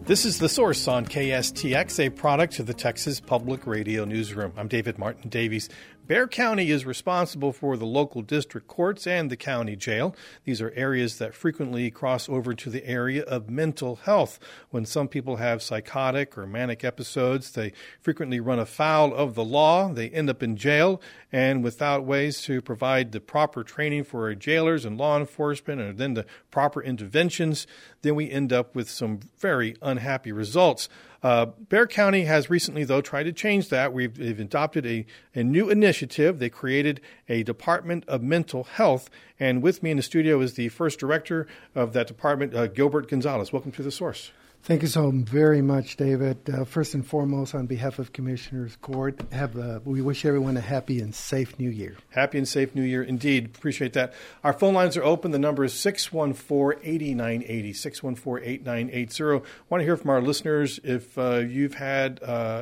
This is The Source on KSTX, a product of the Texas Public Radio Newsroom. I'm David Martin Davies. Bexar County is responsible for the local district courts and the county jail. These are areas that frequently cross over to the area of mental health. When some people have psychotic or manic episodes, they frequently run afoul of the law. They end up in jail, and without ways to provide the proper training for our jailers and law enforcement and then the proper interventions, then we end up with some very unhappy results. Bexar County has recently, though, tried to change that. They've adopted a new initiative. They created a Department of Mental Health. And with me in the studio is the first director of that department, Gilbert Gonzalez. Welcome to The Source. Thank you so very much, David. First and foremost, on behalf of Commissioners Court, we wish everyone a happy and safe New Year. Happy and safe New Year, indeed. Appreciate that. Our phone lines are open. The number is 614-8980, 614-8980. I want to hear from our listeners if you've had,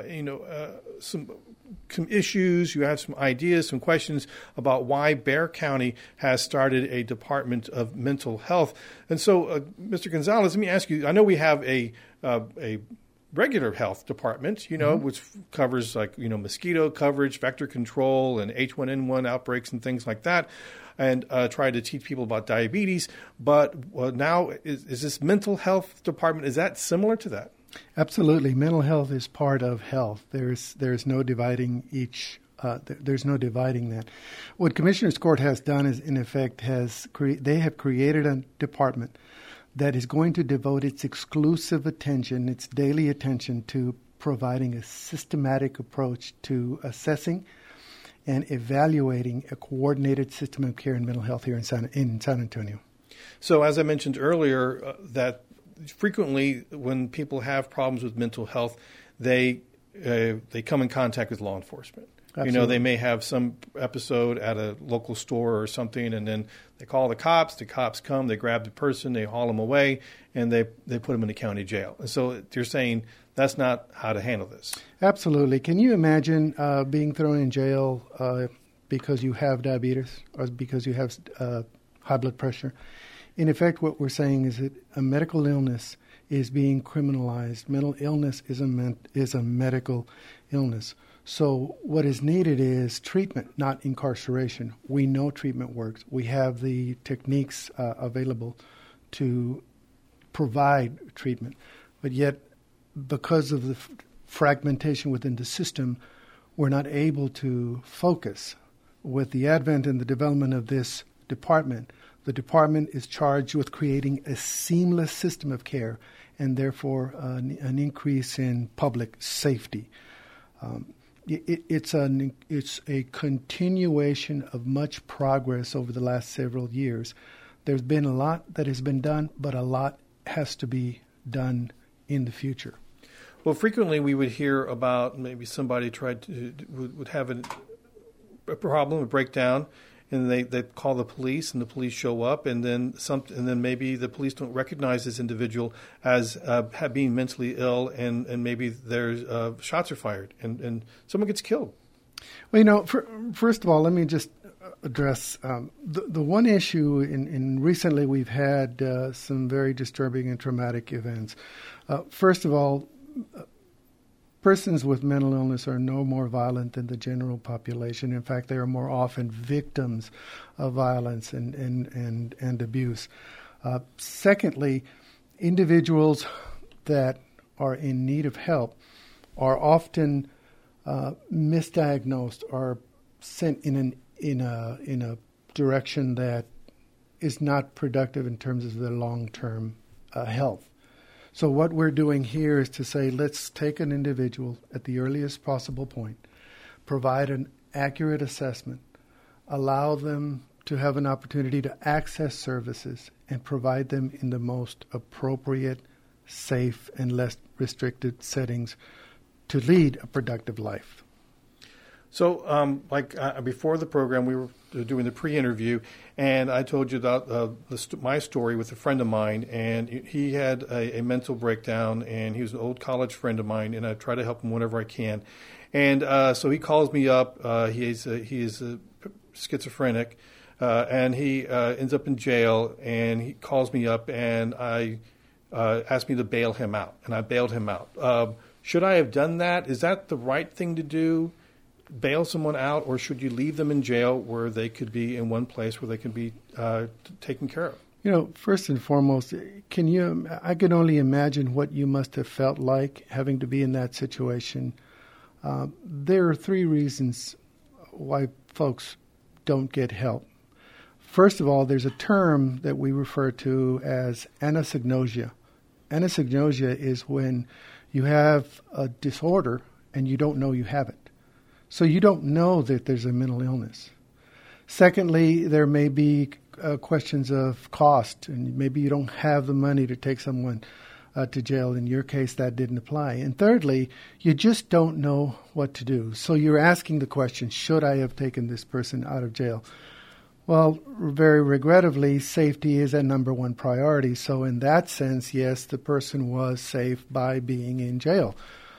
some issues, you have some ideas, some questions about why Bexar County has started a Department of Mental Health. And so, Mr. Gonzalez, let me ask you, I know we have a regular health department, which covers mosquito coverage, vector control, and H1N1 outbreaks and things like that, and try to teach people about diabetes. But now, is this mental health department, is that similar to that? Absolutely. Mental health is part of health. There's no dividing there's no dividing that. What Commissioners Court has done is, in effect, they have created a department that is going to devote its exclusive attention, its daily attention, to providing a systematic approach to assessing and evaluating a coordinated system of care in mental health here in San Antonio. So, as I mentioned earlier, that frequently, when people have problems with mental health, they come in contact with law enforcement. Absolutely. They may have some episode at a local store or something, and then they call the cops. The cops come, they grab the person, they haul them away, and they put them in the county jail. And so you're saying that's not how to handle this. Absolutely. Can you imagine being thrown in jail because you have diabetes or because you have high blood pressure? In effect, what we're saying is that a medical illness is being criminalized. Mental illness is a medical illness. So what is needed is treatment, not incarceration. We know treatment works. We have the techniques available to provide treatment. But yet, because of the fragmentation within the system, we're not able to focus. With the advent and the development of this department, the department is charged with creating a seamless system of care and therefore an increase in public safety. It's a continuation of much progress over the last several years. There's been a lot that has been done, but a lot has to be done in the future. Well, frequently we would hear about maybe somebody would have a problem, a breakdown, and they call the police, and the police show up, and then maybe the police don't recognize this individual as being mentally ill, and maybe there's shots are fired, and someone gets killed. Well, first of all, let me just address the one issue. In recently, we've had some very disturbing and traumatic events. First of all, persons with mental illness are no more violent than the general population. In fact, they are more often victims of violence and abuse. Secondly, individuals that are in need of help are often misdiagnosed or sent in a direction that is not productive in terms of their long-term health. So what we're doing here is to say, let's take an individual at the earliest possible point, provide an accurate assessment, allow them to have an opportunity to access services, and provide them in the most appropriate, safe, and less restricted settings to lead a productive life. So, before the program, we were doing the pre-interview, and I told you about my story with a friend of mine, and he had a mental breakdown, and he was an old college friend of mine, and I try to help him whenever I can. And so he calls me up. He is a schizophrenic, and he ends up in jail, and he calls me up, and I asked me to bail him out, and I bailed him out. Should I have done that? Is that the right thing to do? Bail someone out, or should you leave them in jail where they could be in one place where they can be taken care of? You know, first and foremost, I can only imagine what you must have felt like having to be in that situation. There are 3 reasons why folks don't get help. First of all, there's a term that we refer to as anosognosia. Anosognosia is when you have a disorder and you don't know you have it. So you don't know that there's a mental illness. Secondly, there may be questions of cost, and maybe you don't have the money to take someone to jail. In your case, that didn't apply. And thirdly, you just don't know what to do. So you're asking the question, should I have taken this person out of jail? Well, very regrettably, safety is a number 1 priority. So in that sense, yes, the person was safe by being in jail.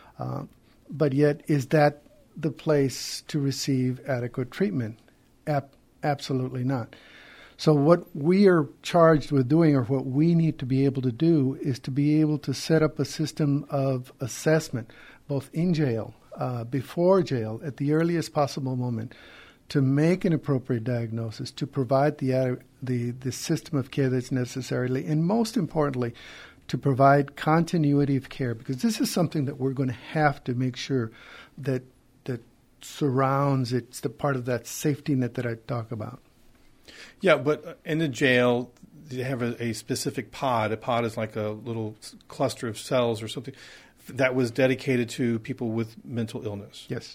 But yet, is that the place to receive adequate treatment? Absolutely not. So what we are charged with doing, or what we need to be able to do, is to be able to set up a system of assessment, both in jail, before jail, at the earliest possible moment, to make an appropriate diagnosis, to provide the system of care that's necessary, and most importantly, to provide continuity of care, because this is something that we're going to have to make sure that surrounds. It's the part of that safety net that I talk about. Yeah, but in the jail, they have a specific pod. A pod is like a little cluster of cells or something that was dedicated to people with mental illness. Yes.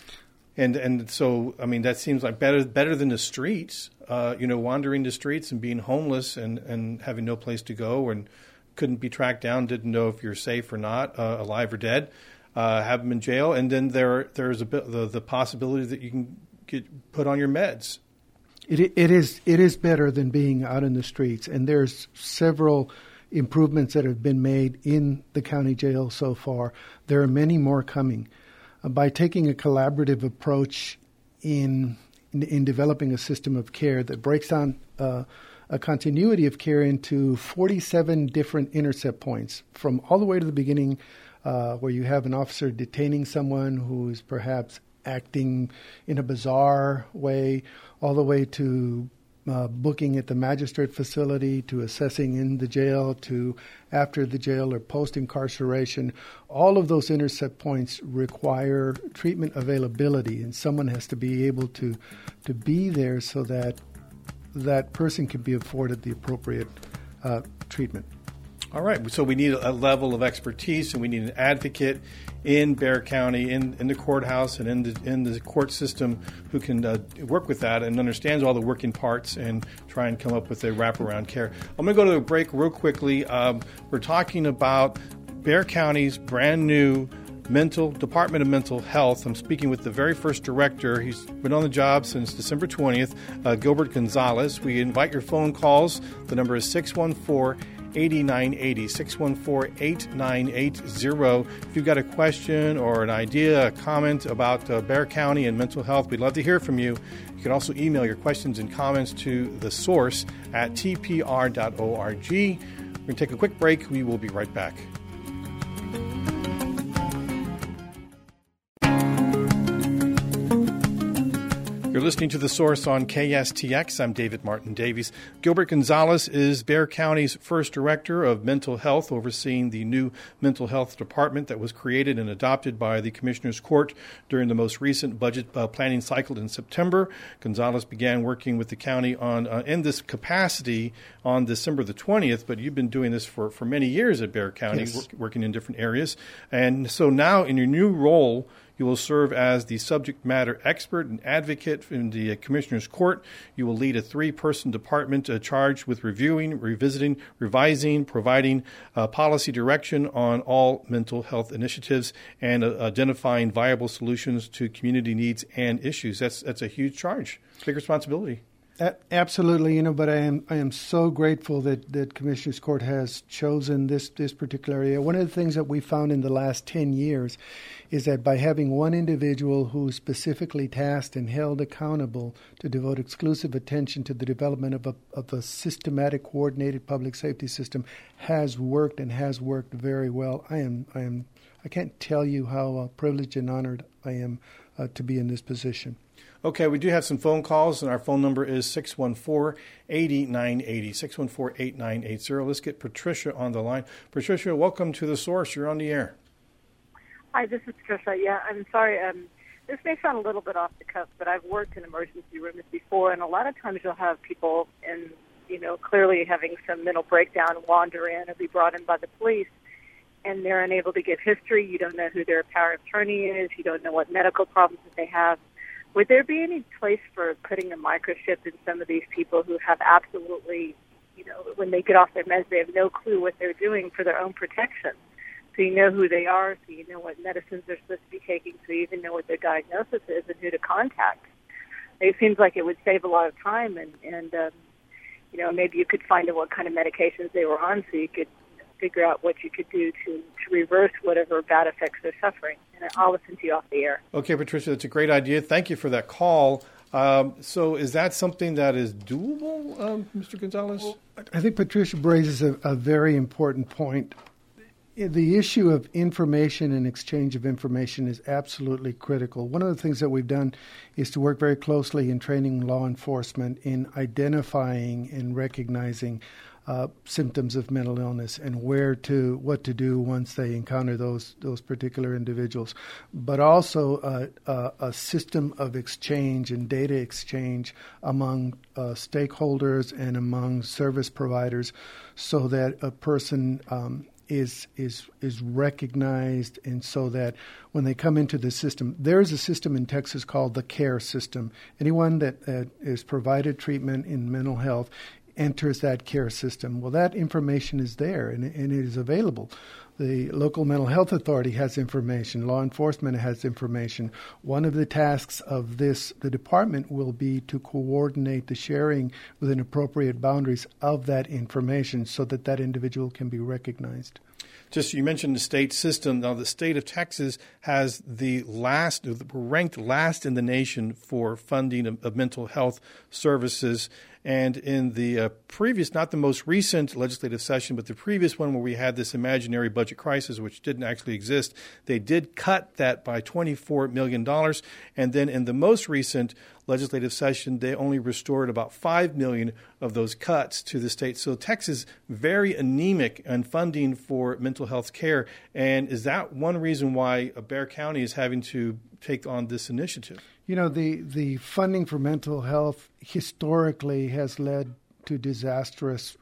And so, I mean, that seems like better than the streets, wandering the streets and being homeless and having no place to go and couldn't be tracked down, didn't know if you're safe or not, alive or dead. Have them in jail, and then there's the possibility that you can get put on your meds. It is better than being out in the streets, and there's several improvements that have been made in the county jail so far. There are many more coming. By taking a collaborative approach in developing a system of care that breaks down a continuity of care into 47 different intercept points, from all the way to the beginning, where you have an officer detaining someone who is perhaps acting in a bizarre way, all the way to booking at the magistrate facility, to assessing in the jail, to after the jail or post-incarceration. All of those intercept points require treatment availability, and someone has to be able to be there so that that person can be afforded the appropriate treatment. All right. So we need a level of expertise, and we need an advocate in Bexar County, in the courthouse, and in the court system who can work with that and understands all the working parts and try and come up with a wraparound care. I'm going to go to a break real quickly. We're talking about Bexar County's brand new Department of Mental Health. I'm speaking with the very first director. He's been on the job since December 20th, Gilbert Gonzalez. We invite your phone calls. The number is 614-8980, 614-8980. If you've got a question or an idea, a comment about Bexar County and mental health, we'd love to hear from you. You can also email your questions and comments to the source at tpr.org. We're going to take a quick break. We will be right back. You're listening to The Source on KSTX. I'm David Martin Davies. Gilbert Gonzalez is Bexar County's first director of mental health, overseeing the new mental health department that was created and adopted by the Commissioner's Court during the most recent budget planning cycle in September. Gonzalez began working with the county in this capacity on December the 20th, but you've been doing this for many years at Bexar County, yes, working in different areas. And so now in your new role, you will serve as the subject matter expert and advocate in the Commissioner's Court. You will lead a 3-person department charged with reviewing, revisiting, revising, providing policy direction on all mental health initiatives, and identifying viable solutions to community needs and issues. That's a huge charge, big responsibility. Absolutely, but I am so grateful that Commissioners Court has chosen this particular area. One of the things that we found in the last 10 years is that by having one individual who is specifically tasked and held accountable to devote exclusive attention to the development of a systematic, coordinated public safety system has worked very well. I can't tell you how privileged and honored I am to be in this position. Okay, we do have some phone calls, and our phone number is 614-8980, 614-8980. Let's get Patricia on the line. Patricia, welcome to The Source. You're on the air. Hi, this is Patricia. Yeah, I'm sorry. This may sound a little bit off the cuff, but I've worked in emergency rooms before, and a lot of times you'll have people clearly having some mental breakdown wander in or be brought in by the police, and they're unable to give history. You don't know who their power of attorney is. You don't know what medical problems that they have. Would there be any place for putting a microchip in some of these people who have absolutely, when they get off their meds, they have no clue what they're doing for their own protection? So you know who they are, so you know what medicines they're supposed to be taking, so you even know what their diagnosis is and who to contact. It seems like it would save a lot of time, and maybe you could find out what kind of medications they were on, so you could figure out what you could do to reverse whatever bad effects they're suffering. And I'll listen to you off the air. Okay, Patricia, that's a great idea. Thank you for that call. So is that something that is doable, Mr. Gonzalez? I think Patricia raises a very important point. The issue of information and exchange of information is absolutely critical. One of the things that we've done is to work very closely in training law enforcement in identifying and recognizing symptoms of mental illness and what to do once they encounter those particular individuals, but also a system of exchange and data exchange among stakeholders and among service providers, so that a person is recognized, and so that when they come into the system, there is a system in Texas called the CARE system. Anyone that is provided treatment in mental health enters that CARE system. Well, that information is there, and it is available. The local mental health authority has information. Law enforcement has information. One of the tasks of the department will be to coordinate the sharing within appropriate boundaries of that information so that individual can be recognized. Just, you mentioned the state system. Now, the state of Texas has ranked last in the nation for funding of mental health services. And in the previous, not the most recent legislative session, but the previous one where we had this imaginary budget crisis, which didn't actually exist, they did cut that by $24 million. And then in the most recent legislative session, they only restored about $5 million of those cuts to the state. So Texas, very anemic in funding for mental health care. And is that one reason why Bexar County is having to take on this initiative? The funding for mental health historically has led to disastrous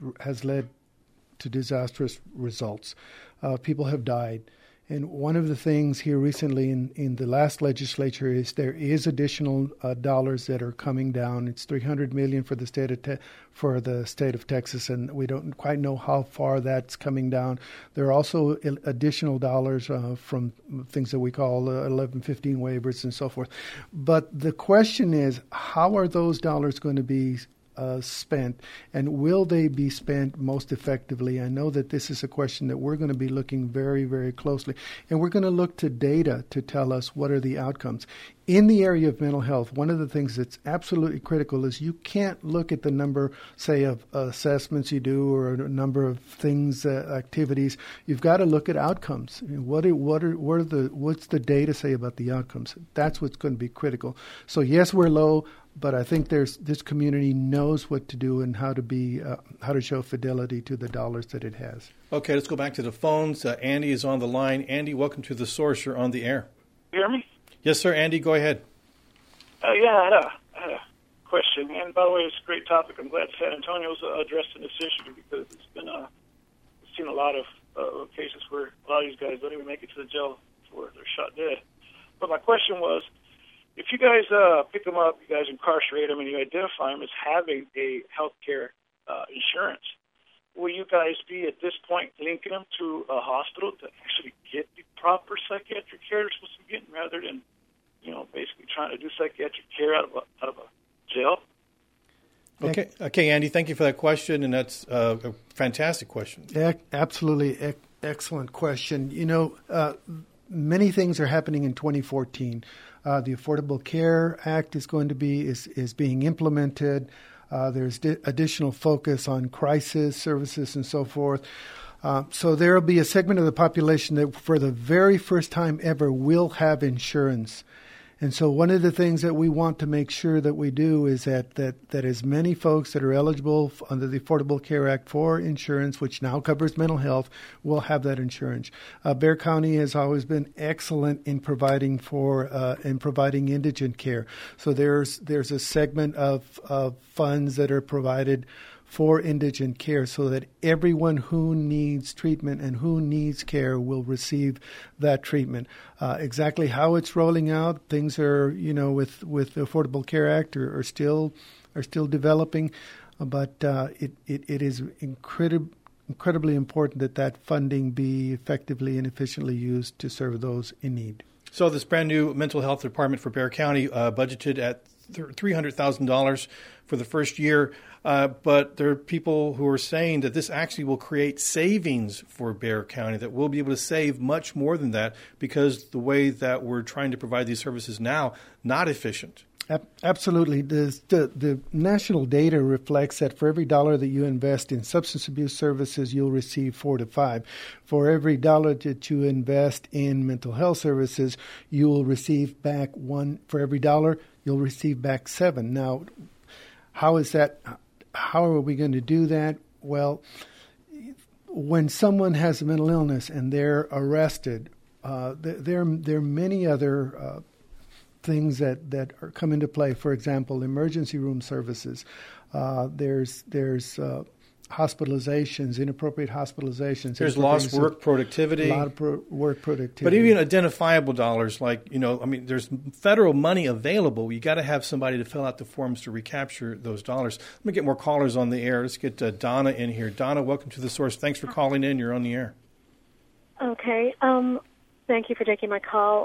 results. People have died. And one of the things here recently in the last legislature is there is additional dollars that are coming down. It's $300 million for the state of Texas, and we don't quite know how far that's coming down. There are also additional dollars from things that we call 1115 waivers and so forth. But the question is, how are those dollars going to be spent, and will they be spent most effectively? I know that this is a question that we're going to be looking very, very closely, and we're going to look to data to tell us what are the outcomes. In the area of mental health, one of the things that's absolutely critical is you can't look at the number, say, of assessments you do or a number of things, activities. You've got to look at outcomes. What's the data say about the outcomes? That's what's going to be critical. So yes, we're low, but I think this community knows what to do and how to show fidelity to the dollars that it has. Okay, let's go back to the phones. Andy is on the line. Andy, welcome to The Source. You're on the air. You hear me? Yes, sir. Andy, go ahead. I had a question. And by the way, it's a great topic. I'm glad San Antonio's addressing this issue, because it's been seen a lot of cases where a lot of these guys don't even make it to the jail before they're shot dead. But my question was, if you guys pick them up, you guys incarcerate them, and you identify them as having a health care insurance, will you guys be at this point linking them to a hospital to actually get the proper psychiatric care they're supposed to be getting, rather than, basically trying to do psychiatric care out of a jail? Okay, Andy, thank you for that question, and that's a fantastic question. Absolutely excellent question. Many things are happening in 2014. The Affordable Care Act is being implemented. There's additional focus on crisis services and so forth. So there will be a segment of the population that for the very first time ever will have insurance. And so one of the things that we want to make sure that we do is that as many folks that are eligible under the Affordable Care Act for insurance, which now covers mental health, will have that insurance. Bexar County has always been excellent in providing indigent care. So there's a segment of funds that are provided for indigent care so that everyone who needs treatment and who needs care will receive that treatment. Exactly how it's rolling out, things are, with the Affordable Care Act are still developing, but it is incredibly important that funding be effectively and efficiently used to serve those in need. So this brand new mental health department for Bexar County budgeted at $300,000 for the first year. But there are people who are saying that this actually will create savings for Bexar County, that we'll be able to save much more than that because the way that we're trying to provide these services now, not efficient. Absolutely. The national data reflects that for every dollar that you invest in substance abuse services, you'll receive 4 to 5. For every dollar that you invest in mental health services, you will receive back 1. For every dollar, you'll receive back 7. Now, how is that? How are we going to do that? Well, when someone has a mental illness and they're arrested, there are many other things that come into play. For example, emergency room services. There's hospitalizations, inappropriate hospitalizations. There's lost work productivity. A lot of work productivity. But even identifiable dollars, there's federal money available. You got to have somebody to fill out the forms to recapture those dollars. Let me get more callers on the air. Let's get Donna in here. Donna, welcome to The Source. Thanks for calling in. You're on the air. Okay. Thank you for taking my call.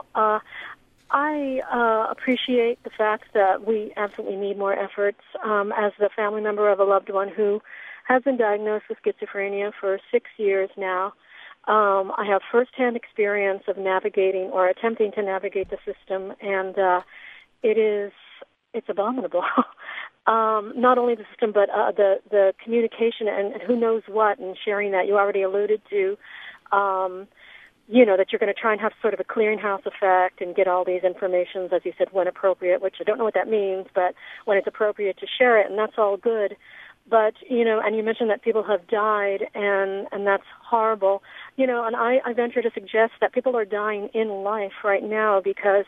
I appreciate the fact that we absolutely need more efforts. As the family member of a loved one who has been diagnosed with schizophrenia for 6 years now, I have firsthand experience of navigating or attempting to navigate the system, and it's abominable. Not only the system, but the communication and who knows what, and sharing that. You already alluded to that you're going to try and have sort of a clearinghouse effect and get all these informations, as you said, when appropriate, which I don't know what that means, but when it's appropriate to share it, and that's all good. But, and you mentioned that people have died, and that's horrible. And I venture to suggest that people are dying in life right now because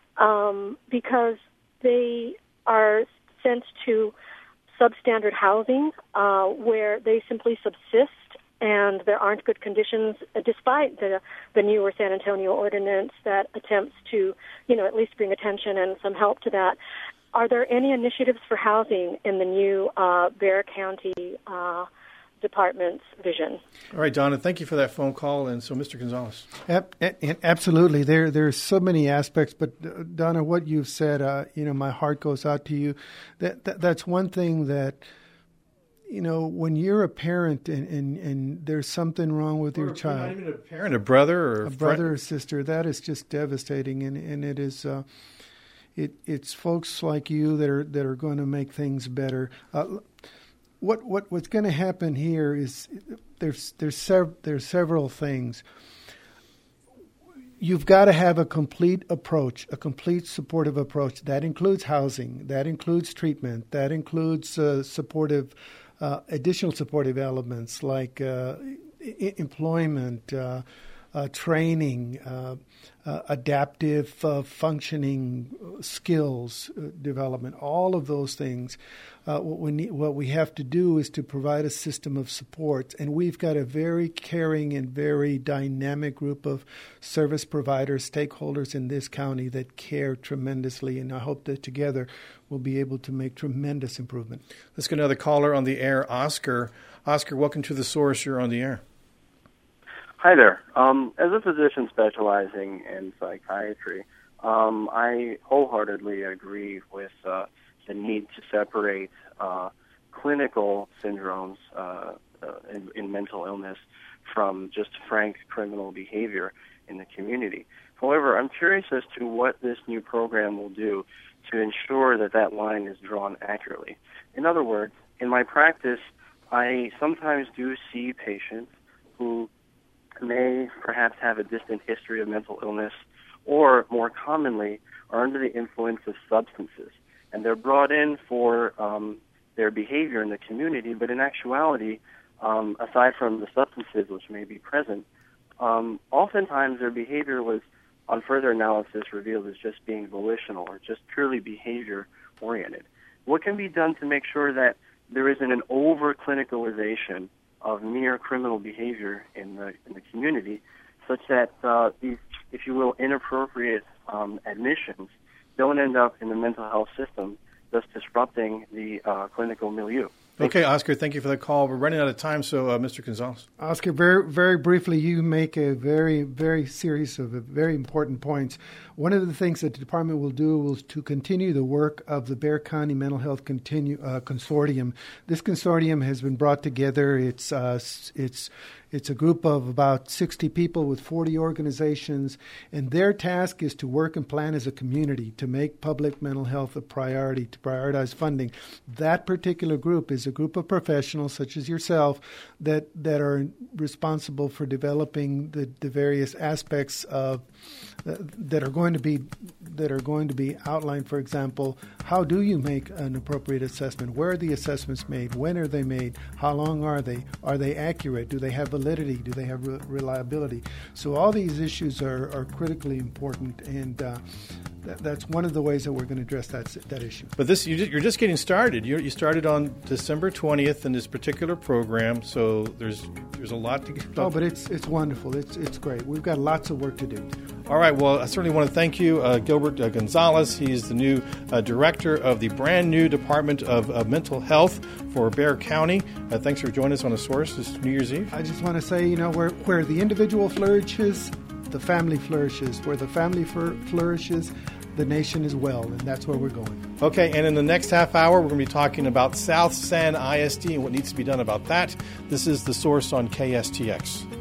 they are sent to substandard housing where they simply subsist, and there aren't good conditions, despite the newer San Antonio ordinance that attempts to, at least bring attention and some help to that. Are there any initiatives for housing in the new Bexar County Department's vision? All right, Donna, thank you for that phone call. And so, Mr. Gonzalez. Absolutely. There's so many aspects. But, Donna, what you've said, my heart goes out to you. That's one thing that, when you're a parent and there's something wrong with your child. Not even a parent, a brother or sister, that is just devastating. And it is... It's folks like you that are going to make things better. What's going to happen here is there's several things. You've got to have a complete approach, a complete supportive approach. That includes housing. That includes treatment. That includes additional supportive elements like employment. Training, adaptive functioning skills development, all of those things. What we have to do is to provide a system of support, and we've got a very caring and very dynamic group of service providers, stakeholders in this county that care tremendously, and I hope that together we'll be able to make tremendous improvement. Let's get another caller on the air, Oscar. Oscar, welcome to The Source. You're on the air. Hi there. As a physician specializing in psychiatry, I wholeheartedly agree with the need to separate clinical syndromes in mental illness from just frank criminal behavior in the community. However, I'm curious as to what this new program will do to ensure that that line is drawn accurately. In other words, in my practice, I sometimes do see patients who may perhaps have a distant history of mental illness, or more commonly are under the influence of substances. And they're brought in for their behavior in the community, but in actuality, aside from the substances which may be present, oftentimes their behavior was, on further analysis, revealed as just being volitional or just purely behavior-oriented. What can be done to make sure that there isn't an over-clinicalization of mere criminal behavior in the community, such that these, if you will, inappropriate admissions don't end up in the mental health system, thus disrupting the clinical milieu? Okay, Oscar, thank you for the call. We're running out of time, so Mr. Gonzalez. Oscar, very, very briefly, you make a very, very series of very important points. One of the things that the department will do is to continue the work of the Bexar County Mental Health Consortium. This consortium has been brought together. It's a group of about 60 people with 40 organizations, and their task is to work and plan as a community to make public mental health a priority, to prioritize funding. That particular group is a group of professionals such as yourself that are responsible for developing the various aspects of that are going to be outlined. For example, how do you make an appropriate assessment? Where are the assessments made? When are they made? How long are they? Are they accurate? Do they have validity? Do they have reliability? So all these issues are critically important, and that's one of the ways that we're going to address that issue. But you're just getting started. You started on December 20th in this particular program, so there's a lot to get. Oh, but it's wonderful. It's great. We've got lots of work to do. All right. Well, I certainly want to thank you, Gilbert Gonzalez. He's the new director of the brand new Department of Mental Health for Bexar County. Thanks for joining us on The Source this New Year's Eve. I just want to say, where the individual flourishes, the family flourishes. Where the family flourishes, the nation is well, and that's where we're going. Okay, and in the next half hour, we're going to be talking about South San ISD and what needs to be done about that. This is The Source on KSTX.